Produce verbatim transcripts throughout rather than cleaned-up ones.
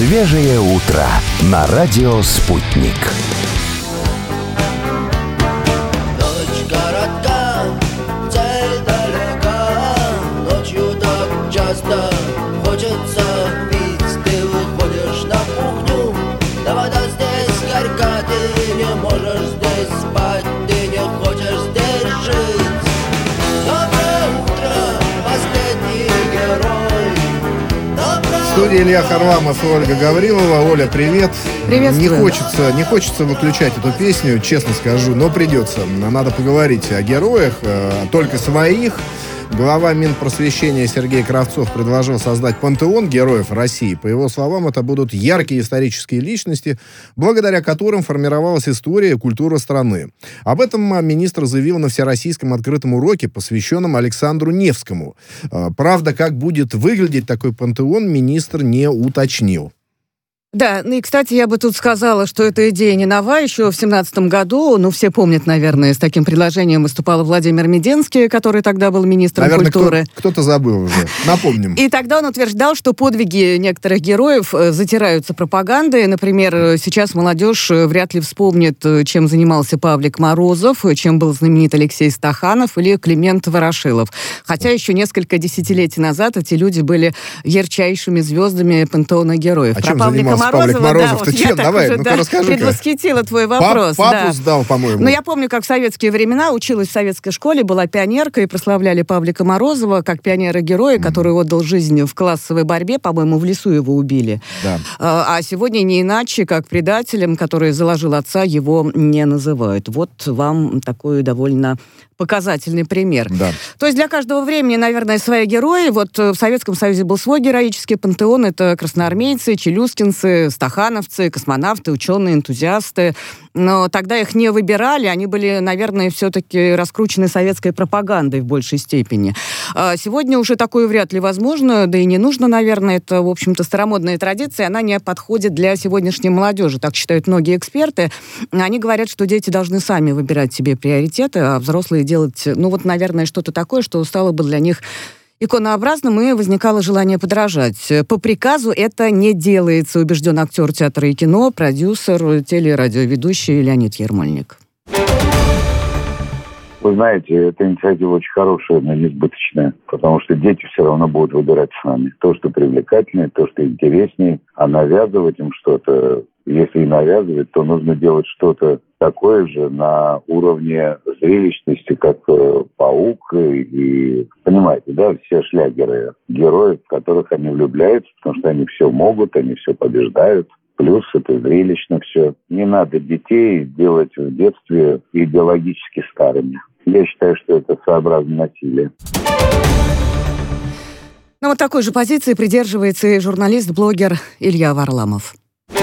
Свежее утро на радио «Спутник». Ночь коротка, цель далека, ночью так часто хочется пить. Ты выходишь на кухню, да вода здесь горька, ты не можешь здесь спать, ты не хочешь здесь жить. Доброе утро, последний герой. В студии Илья Харламов и Ольга Гаврилова. Оля, привет. Не хочется, не хочется выключать эту песню, честно скажу, но придется. Надо поговорить о героях, только своих. Глава Минпросвещения Сергей Кравцов предложил создать пантеон героев России. По его словам, это будут яркие исторические личности, благодаря которым формировалась история и культура страны. Об этом министр заявил на всероссийском открытом уроке, посвященном Александру Невскому. Правда, как будет выглядеть такой пантеон, министр не уточнил. Да, ну и, кстати, я бы тут сказала, что эта идея не нова. Еще в семнадцатом году, ну, все помнят, наверное, с таким предложением выступал Владимир Мединский, который тогда был министром наверное, культуры. Кто, кто-то забыл уже. Напомним. И тогда он утверждал, что подвиги некоторых героев затираются пропагандой. Например, сейчас молодежь вряд ли вспомнит, чем занимался Павлик Морозов, чем был знаменит Алексей Стаханов или Климент Ворошилов. Хотя еще несколько десятилетий назад эти люди были ярчайшими звездами пантеона героев. А чем занимался Павлик Морозов? Да, ты чем? Давай, уже, ну-ка да, расскажи-ка. Предвосхитила твой вопрос. Пап, папу да. сдал, по-моему. Но я помню, как в советские времена училась в советской школе, была пионеркой, и прославляли Павлика Морозова как пионера-героя, mm. который отдал жизнь в классовой борьбе. По-моему, в лесу его убили. Да. А, а сегодня не иначе, как предателем, который заложил отца, его не называют. Вот вам такой довольно показательный пример. Да. То есть для каждого времени, наверное, свои герои. Вот в Советском Союзе был свой героический пантеон. Это красноармейцы, челюскинцы, стахановцы, космонавты, ученые, энтузиасты. Но тогда их не выбирали. Они были, наверное, все-таки раскручены советской пропагандой в большей степени. А сегодня уже такое вряд ли возможно, да и не нужно, наверное. Это, в общем-то, старомодная традиция. Она не подходит для сегодняшней молодежи. Так считают многие эксперты. Они говорят, что дети должны сами выбирать себе приоритеты, а взрослые делать, ну вот, наверное, что-то такое, что стало бы для них иконообразным, и возникало желание подражать. По приказу это не делается, убежден актер театра и кино, продюсер, телерадиоведущий Леонид Ермольник. Вы знаете, эта инициатива очень хорошая, но несбыточная, потому что дети все равно будут выбирать сами. То, что привлекательнее, то, что интереснее, а навязывать им что-то, если и навязывать, то нужно делать что-то такое же на уровне зрелищности, как э, «Паук» и, и, понимаете, да, все шлягеры героев, в которых они влюбляются, потому что они все могут, они все побеждают. Плюс это зрелищно все. Не надо детей делать в детстве идеологически старыми. Я считаю, что это сообразно насилие. Ну, вот такой же позиции придерживается и журналист-блогер Илья Варламов.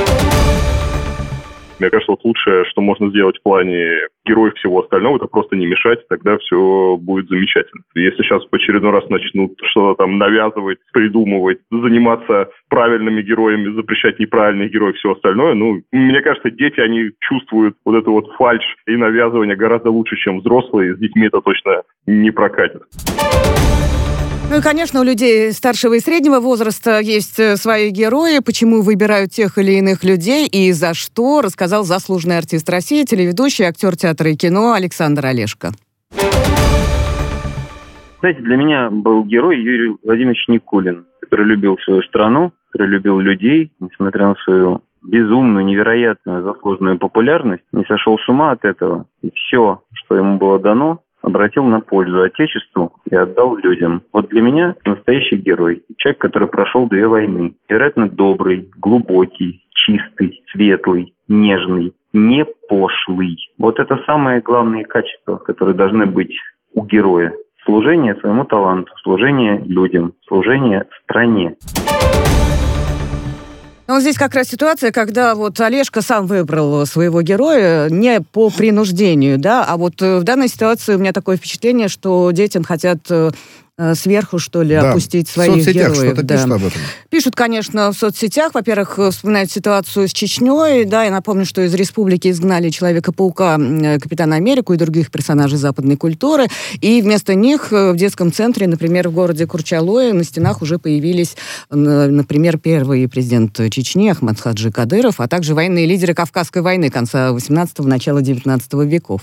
Мне кажется, вот лучшее, что можно сделать в плане героев всего остального, это просто не мешать, тогда все будет замечательно. Если сейчас в очередной раз начнут что-то там навязывать, придумывать, заниматься правильными героями, запрещать неправильных героев, все остальное, ну, мне кажется, дети, они чувствуют вот эту вот фальшь и навязывание гораздо лучше, чем взрослые. С детьми это точно не прокатит. Ну и, конечно, у людей старшего и среднего возраста есть свои герои. Почему выбирают тех или иных людей и за что, рассказал заслуженный артист России, телеведущий, актер театра и кино Александр Олешко. Знаете, для меня был герой Юрий Владимирович Никулин, который любил свою страну, который любил людей, несмотря на свою безумную, невероятную, заслуженную популярность, не сошел с ума от этого. И все, что ему было дано, обратил на пользу Отечеству и отдал людям. Вот для меня настоящий герой. Человек, который прошел две войны. Вероятно, добрый, глубокий, чистый, светлый, нежный, не пошлый. Вот это самые главные качества, которые должны быть у героя. Служение своему таланту, служение людям, служение стране. Ну, здесь как раз ситуация, когда вот Олешко сам выбрал своего героя не по принуждению, да, а вот в данной ситуации у меня такое впечатление, что детям хотят сверху, что ли, да. опустить своих героев. В соцсетях героев. что-то да. пишут об этом? Пишут, конечно, в соцсетях. Во-первых, вспоминают ситуацию с Чечней. Да, я напомню, что из республики изгнали Человека-паука, Капитана Америку и других персонажей западной культуры. И вместо них в детском центре, например, в городе Курчалое, на стенах уже появились, например, первый президент Чечни Ахмадхаджи Кадыров, а также военные лидеры Кавказской войны конца восемнадцатого, начала девятнадцатого веков.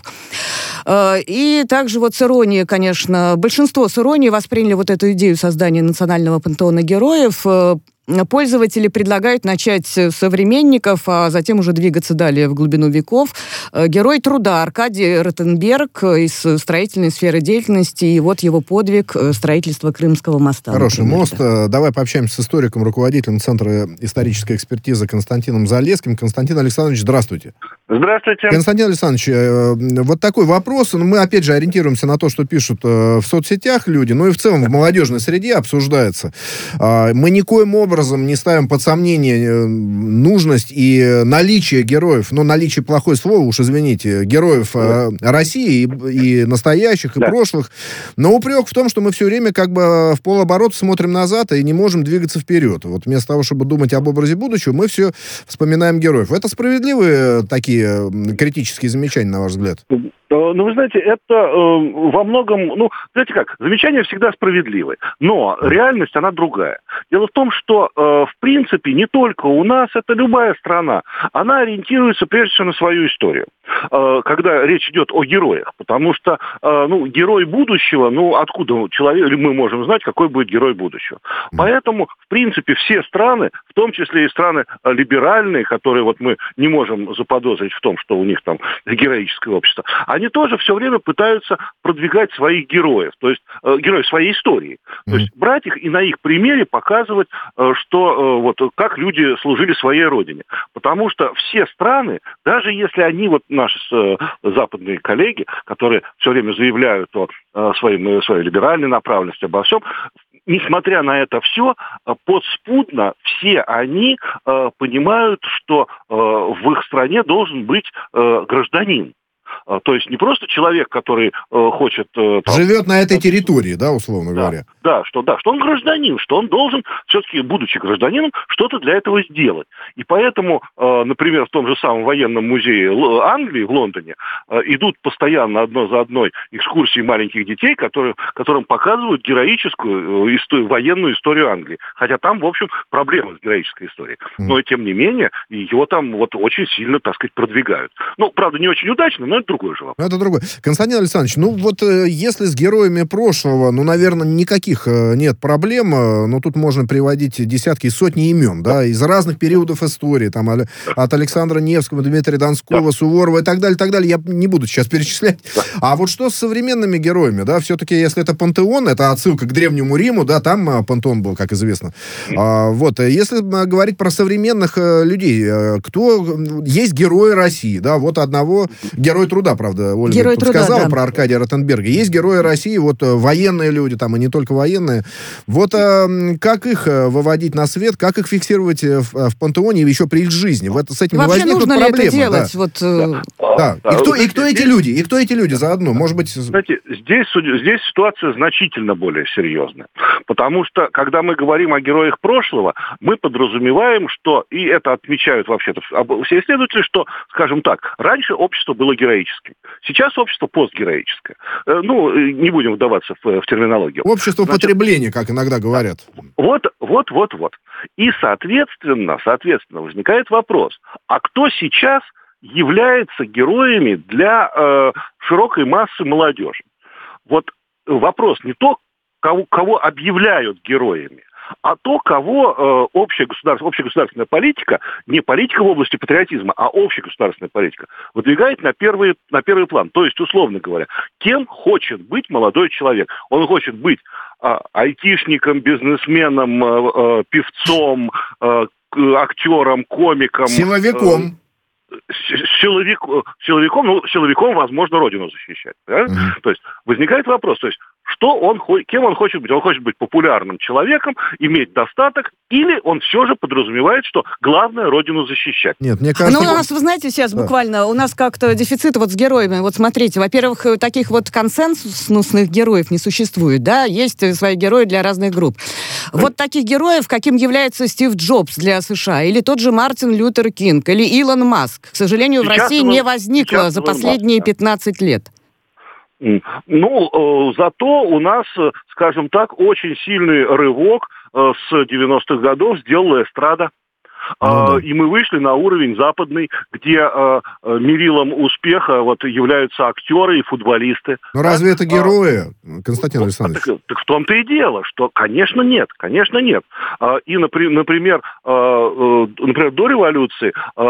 И также вот с иронией, конечно, большинство с иронией восприняли вот эту идею создания национального пантеона героев. Пользователи предлагают начать с современников, а затем уже двигаться далее в глубину веков. Герой труда Аркадий Ротенберг из строительной сферы деятельности, и вот его подвиг строительства Крымского моста. Хороший например, мост. да. Давай пообщаемся с историком, руководителем Центра исторической экспертизы Константином Залесским. Константин Александрович, здравствуйте. Здравствуйте. Константин Александрович, вот такой вопрос. Мы, опять же, ориентируемся на то, что пишут в соцсетях люди, но и в целом в молодежной среде обсуждается. Мы никоим образом образом не ставим под сомнение нужность и наличие героев, но наличие плохое слово, уж извините, героев э, России и, и настоящих, и да. прошлых. Но упрек в том, что мы все время как бы в полоборота смотрим назад и не можем двигаться вперед. Вот вместо того, чтобы думать об образе будущего, мы все вспоминаем героев. Это справедливые такие критические замечания, на ваш взгляд? Ну, вы знаете, это э, во многом, ну, знаете как, замечания всегда справедливы, но реальность, она другая. Дело в том, что, э, в принципе, не только у нас, это любая страна, она ориентируется прежде всего на свою историю, э, когда речь идет о героях, потому что, э, ну, герой будущего, ну, откуда человек, мы можем знать, какой будет герой будущего. Поэтому, в принципе, все страны, в том числе и страны либеральные, которые вот мы не можем заподозрить в том, что у них там героическое общество, они тоже все время пытаются продвигать своих героев, то есть э, героев своей истории. Mm-hmm. То есть брать их и на их примере показывать, э, что э, вот как люди служили своей родине. Потому что все страны, даже если они, вот наши э, западные коллеги, которые все время заявляют о э, своей, своей либеральной направленности, обо всем, несмотря на это все, подспудно все они э, понимают, что э, в их стране должен быть э, гражданин. То есть не просто человек, который э, хочет... Э, там, живет на этой территории, да, условно да, говоря. Да, что, да, что он гражданин, что он должен, все-таки, будучи гражданином, что-то для этого сделать. И поэтому, э, например, в том же самом военном музее Л- Англии в Лондоне э, идут постоянно одно за одной экскурсии маленьких детей, которые, которым показывают героическую э, историю, военную историю Англии. Хотя там, в общем, проблемы с героической историей. Но, тем не менее, ее там вот очень сильно, так сказать, продвигают. Ну, правда, не очень удачно, но это другой же вопрос. Это другой. Константин Александрович, ну вот э, если с героями прошлого, ну, наверное, никаких э, нет проблем, э, но тут можно приводить десятки, сотни имен, да, из разных периодов истории, там, а, от Александра Невского, Дмитрия Донского, да. Суворова и так далее, так далее, я не буду сейчас перечислять. Да. А вот что с современными героями, да, все-таки, если это пантеон, это отсылка к Древнему Риму, да, там а, пантеон был, как известно. Mm. А, вот, если а, говорить про современных а, людей, а, кто есть герои России, да, вот одного героя труда, правда, Ольга Герой тут труда, сказала да. про Аркадия Ротенберга. Есть герои России, вот военные люди, там, и не только военные. Вот а, как их выводить на свет, как их фиксировать в, в пантеоне еще при их жизни? Вот с этим вообще возникнут нужно проблемы. Ли это делать? Да. Вот, да. Да. Да. И, кто, и кто эти люди? И кто эти люди заодно? Может быть... Знаете, здесь, здесь ситуация значительно более серьезная. Потому что, когда мы говорим о героях прошлого, мы подразумеваем, что, и это отмечают вообще-то все исследователи, что, скажем так, раньше общество было героическим. Сейчас общество постгероическое. Ну, не будем вдаваться в, в терминологию. Общество Значит, потребления, как иногда говорят. Вот, вот, вот, вот. И, соответственно, соответственно, возникает вопрос, а кто сейчас является героями для э, широкой массы молодежи? Вот вопрос не то, кого, кого объявляют героями, а то, кого э, общая, государственная, общая государственная политика, не политика в области патриотизма, а общая государственная политика, выдвигает на первый, на первый план. То есть, условно говоря, кем хочет быть молодой человек? Он хочет быть э, айтишником, бизнесменом, э, э, певцом, э, актером, комиком. Силовиком. Э, Силовик, силовиком, ну, силовиком, возможно, родину защищать. Да? Mm-hmm. То есть возникает вопрос, то есть что он, кем он хочет быть. Он хочет быть популярным человеком, иметь достаток, или он все же подразумевает, что главное родину защищать. Нет, мне кажется... Ну, у нас, вы знаете, сейчас да. буквально, у нас как-то дефицит вот с героями. Вот смотрите, во-первых, таких вот консенсусных героев не существует, да, есть свои герои для разных групп. Вот таких героев, каким является Стив Джобс для США, или тот же Мартин Лютер Кинг, или Илон Маск, к сожалению, сейчас в России он, не возникло за последние Маск, да. пятнадцать лет. Ну, зато у нас, скажем так, очень сильный рывок с девяностых годов сделала эстрада. Ну, да. И мы вышли на уровень западный, где э, мерилом успеха вот, являются актеры и футболисты. Ну разве это герои, Константин вот, Александрович? Так, так в том-то и дело, что, конечно, нет, конечно, нет. И, например, например до революции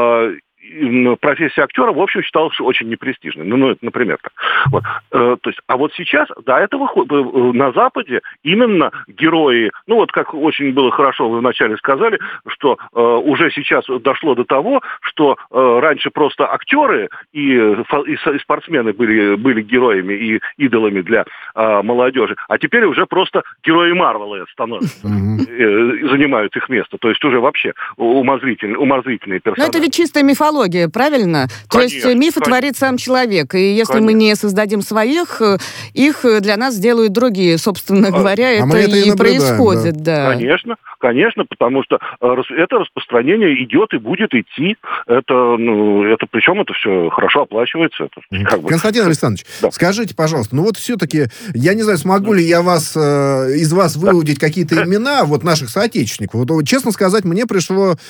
профессия актера, в общем, считалась очень непрестижной. Ну, ну это, например, так. Вот. Э, то есть, а вот сейчас, до этого на Западе именно герои, ну, вот как очень было хорошо, вы вначале сказали, что э, уже сейчас дошло до того, что э, раньше просто актеры и, и, и спортсмены были, были героями и идолами для э, молодежи, а теперь уже просто герои Марвела становятся, э, занимают их место. То есть уже вообще умозрительные, умозрительные персонажи. Но это ведь чистая мифология. Правильно? Конечно, То есть мифы конечно. творит сам человек. И если конечно. мы не создадим своих, их для нас делают другие. Собственно говоря, а это, мы это и, и происходит. Да. Да. Конечно, конечно, потому что это распространение идет и будет идти. Это, ну, это причем это все хорошо оплачивается. Это, как бы... Константин Александрович, да. скажите, пожалуйста, ну вот все-таки, я не знаю, смогу ли я вас, э, из вас выудить да. какие-то имена вот наших соотечественников. Вот, честно сказать, мне пришло э,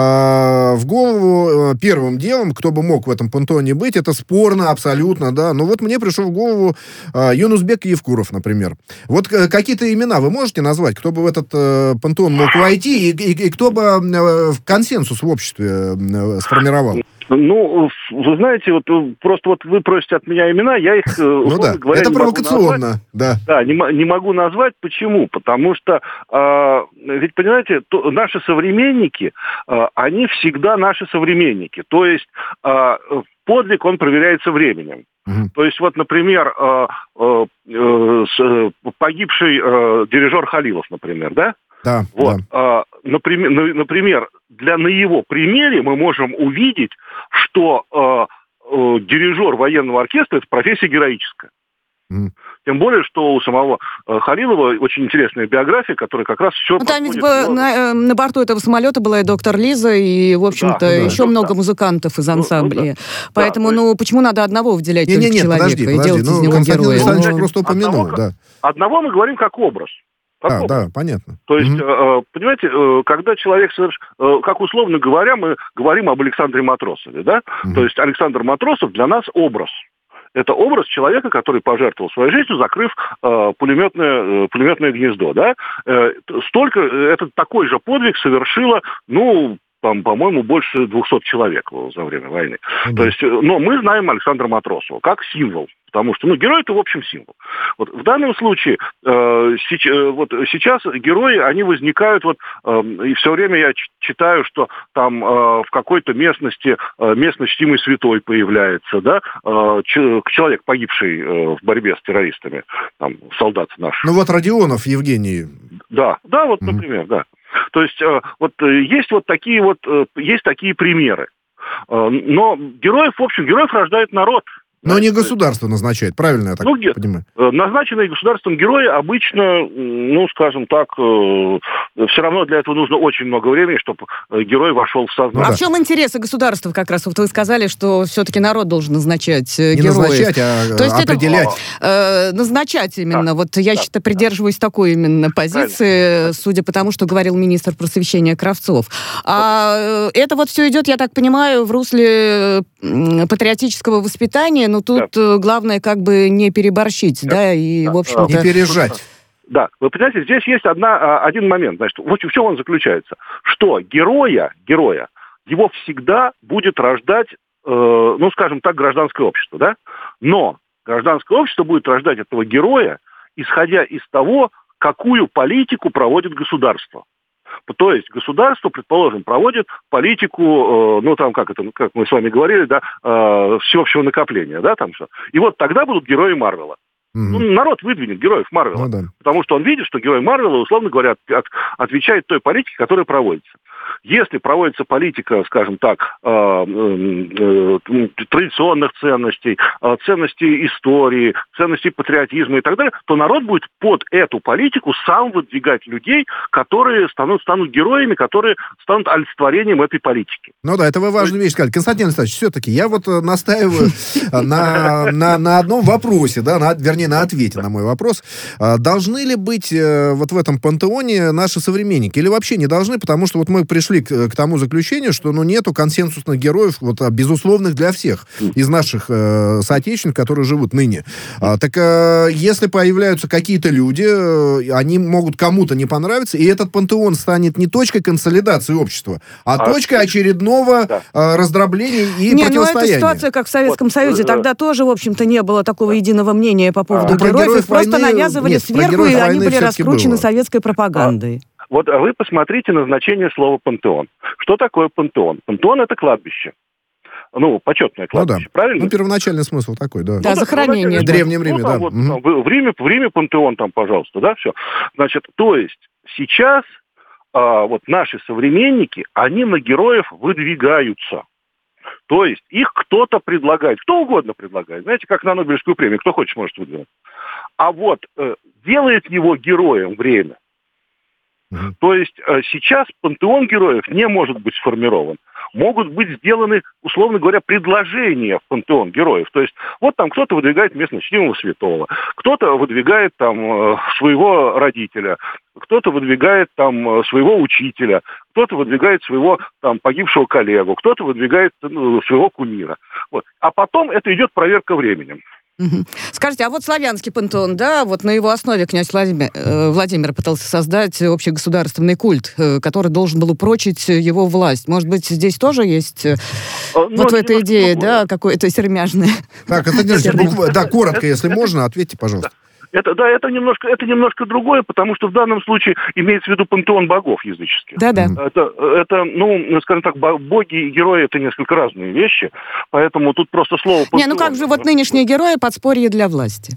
в голову э, первым делом, кто бы мог в этом пантеоне быть, это спорно абсолютно, да, но вот мне пришел в голову э, Юнусбек Евкуров, например. Вот э, какие-то имена вы можете назвать, кто бы в этот э, пантеон мог войти, и, и, и кто бы э, консенсус в обществе э, сформировал? Ну, вы знаете, вот просто вот вы просите от меня имена, я их, ну да, говоря, это не провокационно, могу да. Да, не, не могу назвать. Почему? Потому что, э, ведь, понимаете, то, наши современники, э, они всегда наши современники. То есть э, подвиг, он проверяется временем. Uh-huh. То есть, вот, например, э, э, э, погибший э, дирижер Халилов, например, да? Да, вот, да. Э, например, например, для, на его примере мы можем увидеть, что э, э, дирижер военного оркестра – это профессия героическая. Mm. Тем более, что у самого э, Халилова очень интересная биография, которая как раз все... Ну, там ведь много... на, на борту этого самолета была и доктор Лиза, и, в общем-то, да, да. еще ну, много да. музыкантов из ансамбля. Ну, ну, да. Поэтому, да, ну, есть... почему надо одного выделять не, не, не, человека подожди, и подожди. делать ну, из него Константин героя? Александрович ну... просто упомянул, одного, да. Одного мы говорим как образ. А, да, понятно. То есть, mm-hmm. понимаете, когда человек соверш... как условно говоря, мы говорим об Александре Матросове, да? Mm-hmm. То есть Александр Матросов для нас образ. Это образ человека, который пожертвовал своей жизнью, закрыв э, пулеметное, э, пулеметное гнездо, да? Э, столько, это такой же подвиг совершило, ну, там, по-моему, больше двухсот человек за время войны. Mm-hmm. То есть, но мы знаем Александра Матросова как символ. Потому что, ну, герой – это, в общем, символ. Вот в данном случае, э, сейчас, вот сейчас герои, они возникают, вот, э, и все время я ч- читаю, что там э, в какой-то местности э, местно чтимый святой появляется, да, э, ч- человек, погибший э, в борьбе с террористами, там, солдат наш. Ну, вот Родионов Евгений. Да, да, вот, mm-hmm. например, да. То есть, э, вот, есть вот такие вот, э, есть такие примеры. Э, но героев, в общем, героев рождает народ. Но не государство назначает, правильно я так ну, понимаю? Назначенные государством герои обычно, ну, скажем так, э, все равно для этого нужно очень много времени, чтобы герой вошел в сознание. А да. в чем интересы государства как раз? Вот вы сказали, что все-таки народ должен назначать э, не героев. Не назначать, а То есть определять. Это, э, назначать именно. Да. Вот я да. считаю, придерживаюсь да. такой именно позиции, Правильно. судя по тому, что говорил министр просвещения Кравцов. А вот. это вот все идет, я так понимаю, в русле патриотического воспитания, но тут да. главное как бы не переборщить, да, да и, да. в общем-то... Не пережать. Да, вы понимаете, здесь есть одна, один момент, значит, в чем он заключается? Что героя, героя, его всегда будет рождать, э, ну, скажем так, гражданское общество, да? Но гражданское общество будет рождать этого героя, исходя из того, какую политику проводит государство. То есть государство, предположим, проводит политику, э, ну там как это, как мы с вами говорили, да, э, всеобщего накопления, да, там что. И вот тогда будут герои Марвела. Ну, народ выдвинет героев Марвела. Ну, да. Потому что он видит, что герой Марвела, условно говоря, от, отвечает той политике, которая проводится. Если проводится политика, скажем так, э, э, э, традиционных ценностей, э, ценностей истории, ценностей патриотизма и так далее, то народ будет под эту политику сам выдвигать людей, которые станут, станут героями, которые станут олицетворением этой политики. Ну да, это вы важную вещь сказали. Константин Александрович, все-таки я вот настаиваю на одном вопросе, да, вернее, на ответе на мой вопрос. Должны ли быть вот в этом пантеоне наши современники? Или вообще не должны? Потому что вот мы пришли к, к тому заключению, что ну, нету консенсусных героев, вот, безусловных для всех из наших э, соотечественников, которые живут ныне. А, так э, если появляются какие-то люди, э, они могут кому-то не понравиться, и этот пантеон станет не точкой консолидации общества, а, а точкой очередного да. э, раздробления и не, противостояния. Ну, эта ситуация, как в Советском вот, Союзе, тогда тоже, в общем-то, не было такого единого мнения по поводу а, героев, героев их просто войны... навязывали Нет, сверху, и они были раскручены было. советской пропагандой. А. Вот вы посмотрите на значение слова «пантеон». Что такое пантеон? Пантеон – это кладбище. Ну, почетное кладбище, ну, да. правильно? Ну, первоначальный смысл такой, да. Да, ну, захоронение. В Древнем Риме, ну, да. Там, вот, угу. там, в, Риме, в Риме пантеон там, пожалуйста, да, все. Значит, то есть сейчас а, вот наши современники, они на героев выдвигаются. То есть их кто-то предлагает, кто угодно предлагает. Знаете, как на Нобелевскую премию, кто хочет, может выдвинуть. А вот э, делает его героем время. Uh-huh. То есть э, сейчас пантеон героев не может быть сформирован. Могут быть сделаны, условно говоря, предложения в пантеон героев. То есть вот там кто-то выдвигает местно чтимого святого, кто-то выдвигает там э, своего родителя, кто-то выдвигает там э, своего учителя, кто-то выдвигает своего там погибшего коллегу, кто-то выдвигает ну, своего кумира. Вот. А потом это идет проверка временем. Угу. Скажите, а вот славянский пантеон, да, вот на его основе князь Владимир, э, Владимир пытался создать общегосударственный культ, э, который должен был упрочить его власть. Может быть, здесь тоже есть э, а, вот в этой идее, да, какое-то сермяжное? Так, да, коротко, если можно, ответьте, пожалуйста. Это, да, это немножко, это немножко другое, потому что в данном случае имеется в виду пантеон богов языческих. Да-да. Это, это, ну, скажем так, боги и герои — это несколько разные вещи, поэтому тут просто слово пантеон. Не, ну как же вот нынешние герои — подспорье для власти?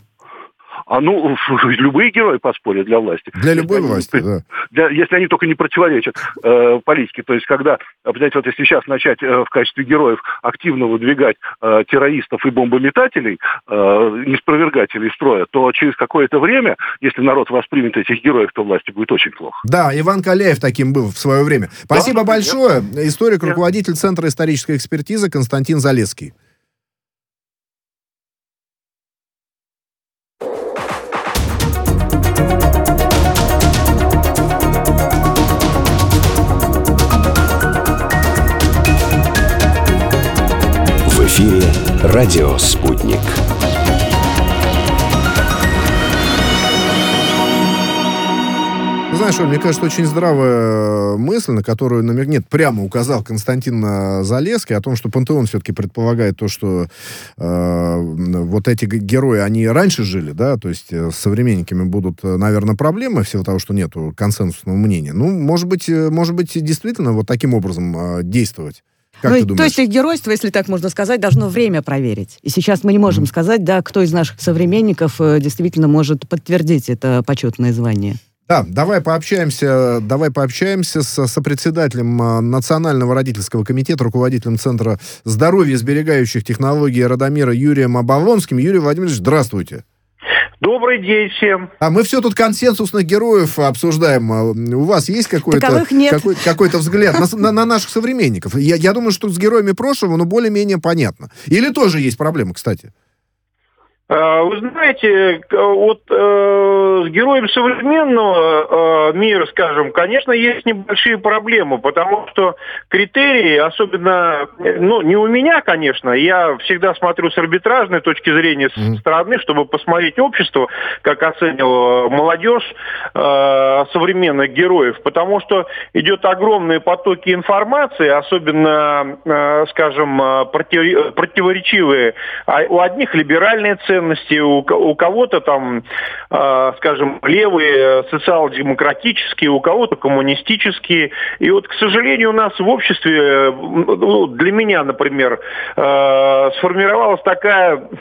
А ну, любые герои подспорья для власти. Для если любой они, власти, да. Для, если они только не противоречат э, политике. То есть, когда, понимаете, вот если сейчас начать э, в качестве героев активно выдвигать э, террористов и бомбометателей, э, неспровергателей строя, то через какое-то время, если народ воспримет этих героев, то власти будет очень плохо. Да, Иван Каляев таким был в свое время. Спасибо да, большое. Нет. Историк, нет. руководитель Центра исторической экспертизы Константин Залесский. В эфире радио «Спутник». Знаешь, Оль, мне кажется, очень здравая мысль, на которую намек... Нет, прямо указал Константин Залесский, о том, что пантеон все-таки предполагает то, что э, вот эти герои, они раньше жили, да, то есть с современниками будут, наверное, проблемы в силу того, что нету консенсусного мнения. Ну, может быть, может быть, действительно вот таким образом э, действовать. Как ну, ты думаешь? То есть их геройство, если так можно сказать, должно время проверить. И сейчас мы не можем mm-hmm. сказать, да, кто из наших современников э, действительно может подтвердить это почетное звание. Да, давай пообщаемся, давай пообщаемся с сопредседателем Национального родительского комитета, руководителем Центра здоровья и сберегающих технологий Радомира Юрием Оболонским. Юрий Владимирович, здравствуйте. Добрый день всем. А мы все тут консенсусных героев обсуждаем. У вас есть какой-то, какой, какой-то взгляд на, на, на наших современников? Я, я думаю, что с героями прошлого, ну, более-менее понятно. Или тоже есть проблемы, кстати? Вы знаете, вот э, с героем современного э, мира, скажем, конечно, есть небольшие проблемы, потому что критерии, особенно, ну, не у меня, конечно, я всегда смотрю с арбитражной точки зрения, с mm. стороны, чтобы посмотреть общество, как оценивала молодежь э, современных героев, потому что идет огромные потоки информации, особенно, э, скажем, против, противоречивые. У одних либеральные ценности, ценности, у, у кого-то там, э, скажем, левые, социал-демократические, у кого-то коммунистические. И вот, к сожалению, у нас в обществе, ну, для меня, например, э, сформировалась такая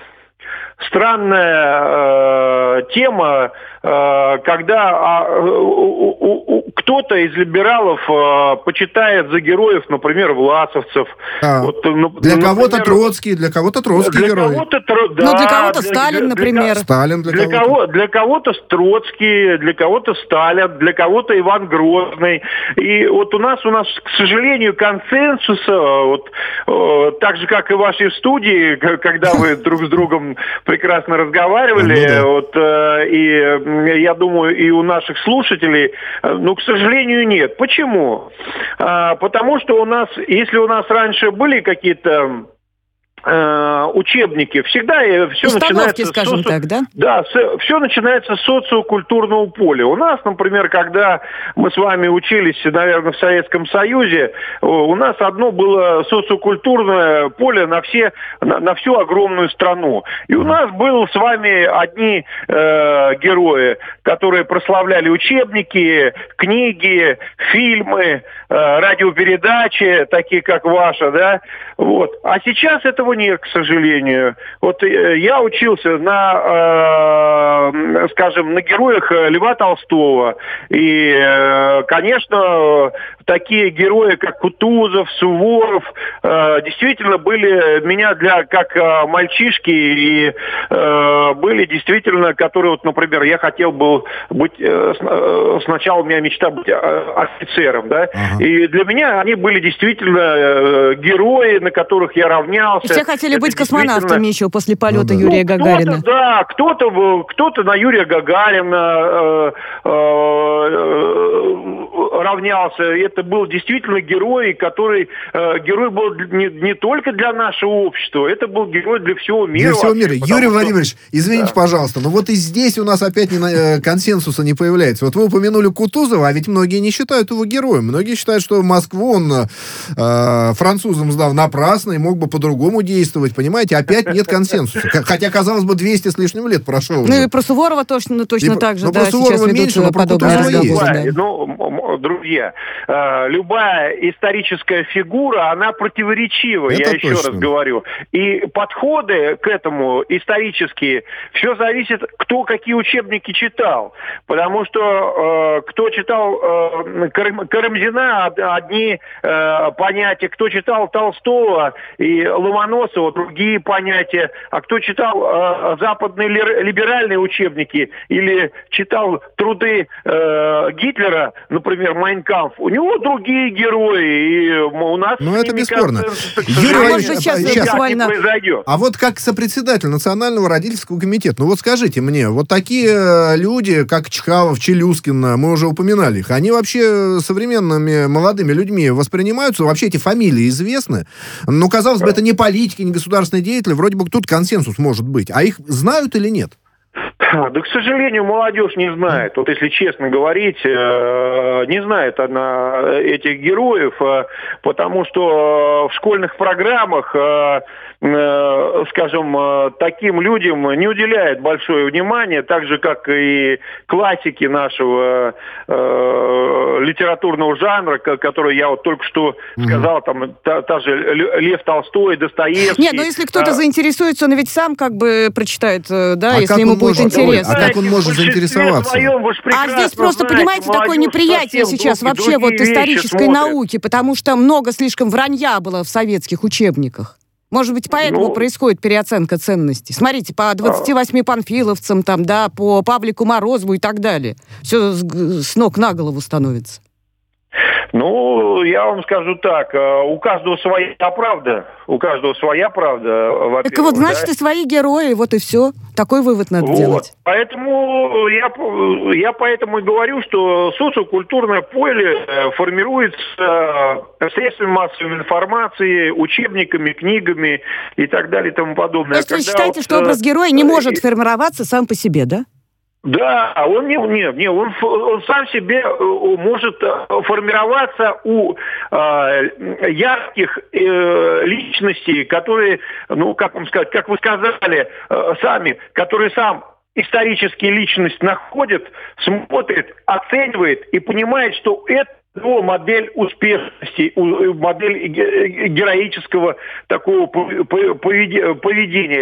странная э, тема, э, когда а, у, у, у, кто-то из либералов э, почитает за героев, например, власовцев. А, вот, ну, для например, кого-то Троцкий, для кого-то Троцкий для герой. Кого-то, да, ну, для кого-то для, Сталин, для, например. Для, Сталин для, для кого-то. Кого, для кого-то Троцкий, для кого-то Сталин, для кого-то Иван Грозный. И вот у нас, у нас, к сожалению, консенсуса, вот, э, так же, как и в вашей студии, когда вы друг с другом прекрасно разговаривали, ну, да. вот, э, и я думаю, и у наших слушателей, э, ну, к сожалению, нет. Почему? А, потому что у нас, если у нас раньше были какие-то учебники, всегда все начинается... скажем соци... так, да? Да, с... все начинается с социокультурного поля. У нас, например, когда мы с вами учились, наверное, в Советском Союзе, у нас одно было социокультурное поле на, все, на, на всю огромную страну. И у нас было с вами одни э, герои, которые прославляли учебники, книги, фильмы, э, радиопередачи, такие как ваша, да? Вот. А сейчас этого нет, к сожалению. Вот я учился на, э, скажем, на героях Льва Толстого. И, э, конечно, такие герои, как Кутузов, Суворов, э, действительно были меня для как э, мальчишки и э, были действительно, которые, вот, например, я хотел был быть, э, сначала у меня мечта быть офицером, да, ага. И для меня они были действительно э, герои, на которых я равнялся. Все хотели быть космонавтами еще после полета ну, да. Юрия ну, Гагарина. Кто-то, да, кто-то, кто-то на Юрия Гагарина э, э, равнялся. Это был действительно герой, который э, герой был не, не только для нашего общества, это был герой для всего мира. Для всего мира. Юрий что... Владимирович, извините, да. пожалуйста, но вот и здесь у нас опять не, э, консенсуса не появляется. Вот вы упомянули Кутузова, а ведь многие не считают его героем. Многие считают, что Москву он э, французам сдал напрасно и мог бы по-другому действовать, понимаете? Опять нет консенсуса. Хотя, казалось бы, двести с лишним лет прошло. Ну и про Суворова точно, точно и, так же, ну, да, сейчас меньше, ведут подобные разговоры. Да. Ну, друзья, э, любая историческая фигура, она противоречива, это я точно. Еще раз говорю. И подходы к этому исторические, все зависит, кто какие учебники читал. Потому что э, кто читал э, Карам, Карамзина, одни э, понятия, кто читал Толстого и Ломоносова, другие понятия, а кто читал э, западные либеральные учебники или читал труды э, Гитлера, например, «Майн кампф», у него другие герои, и у нас... Ну, это бесспорно. Юрий Владимирович, сейчас, сейчас не произойдет. А вот как сопредседатель Национального родительского комитета, ну вот скажите мне, вот такие люди, как Чкалов, Челюскин, мы уже упоминали их, они вообще современными молодыми людьми воспринимаются? Вообще эти фамилии известны? Ну, казалось бы, это не политики, не государственные деятели, вроде бы тут консенсус может быть. А их знают или нет? Да, к сожалению, молодежь не знает. Вот если честно говорить, не знает она этих героев, потому что в школьных программах, скажем, таким людям не уделяет большое внимание, так же, как и классики нашего литературного жанра, который я вот только что сказал, там, та, та же Лев Толстой, Достоевский. Нет, но если кто-то а... заинтересуется, он ведь сам как бы прочитает, да, а если ему будет может, интересно. А как он может заинтересоваться? Своем, а здесь просто, знаете, понимаете, такое неприятие сейчас вообще вот исторической науки, потому что много слишком вранья было в советских учебниках. Может быть, поэтому ну, происходит переоценка ценностей. Смотрите, по двадцати восьми панфиловцам, там, да, по Павлику Морозову и так далее. Все с, с ног на голову становится. Ну, я вам скажу так, у каждого своя правда, у каждого своя правда, во-первых. Так вот, значит, да? И свои герои, вот и все. Такой вывод надо вот. делать. Поэтому я, я поэтому и говорю, что социокультурное поле формируется средствами массовой информации, учебниками, книгами и так далее и тому подобное. То есть вы считаете, вот, что образ героя не может формироваться сам по себе, да? Да, он не, не, не он, он сам себе может формироваться у э, ярких э, личностей, которые, ну, как вам сказать, как вы сказали э, сами, которые сам исторические личность находит, смотрит, оценивает и понимает, что это его модель успешности, модель героического такого поведения.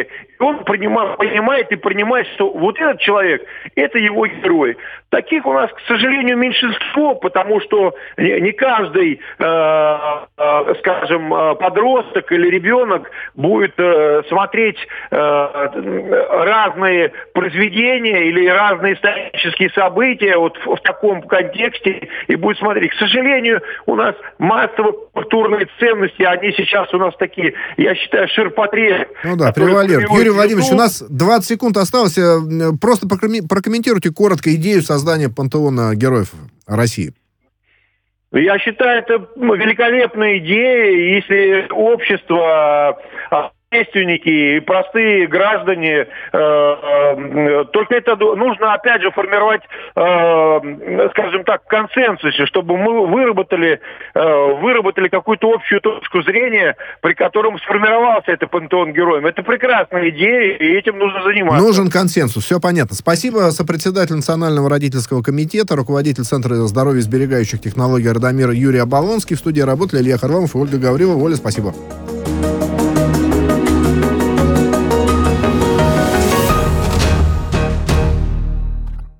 он принимает, понимает и принимает, что вот этот человек, это его герой. Таких у нас, к сожалению, меньшинство, потому что не каждый, э, э, скажем, подросток или ребенок будет э, смотреть э, разные произведения или разные исторические события вот в, в таком контексте и будет смотреть. К сожалению, у нас массовые культурные ценности, они сейчас у нас такие, я считаю, ширпотреб. Ну да, превалируют. Юрий Владимирович, у нас двадцать секунд осталось. Просто прокомментируйте коротко идею создания пантеона героев России. Я считаю, это великолепная идея, если общество, общественники и простые граждане, э, э, только это нужно, опять же, формировать, э, скажем так, в консенсусе, чтобы мы выработали, э, выработали какую-то общую точку зрения, при котором сформировался этот пантеон героев. Это прекрасная идея, и этим нужно заниматься. Нужен консенсус, все понятно. Спасибо. Сопредседатель Национального родительского комитета, руководитель Центра здоровья и сберегающих технологий Радомир Юрий Оболонский. В студии работали Илья Харламов и Ольга Гаврилова. Оля, спасибо.